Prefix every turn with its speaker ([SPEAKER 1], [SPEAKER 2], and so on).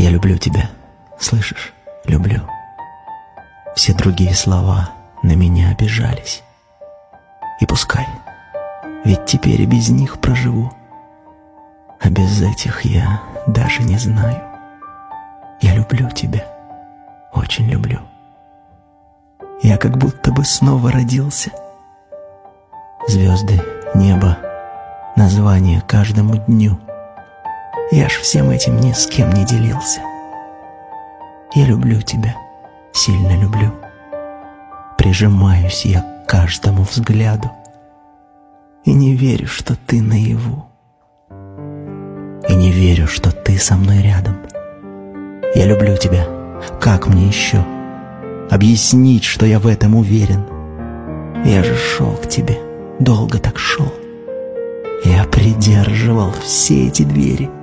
[SPEAKER 1] Я люблю тебя, слышишь? Люблю. Все другие слова на меня обижались. И пускай, ведь теперь и без них проживу. А без этих я даже не знаю. Я люблю тебя, очень люблю. Я как будто бы снова родился. Звезды, небо, название каждому дню. Я ж всем этим ни с кем не делился. Я люблю тебя, сильно люблю. Прижимаюсь я к каждому взгляду и не верю, что ты наяву. И не верю, что ты со мной рядом. Я люблю тебя, как мне еще объяснить, что я в этом уверен? Я же шел к тебе, долго так шел. Я придерживал все эти двери.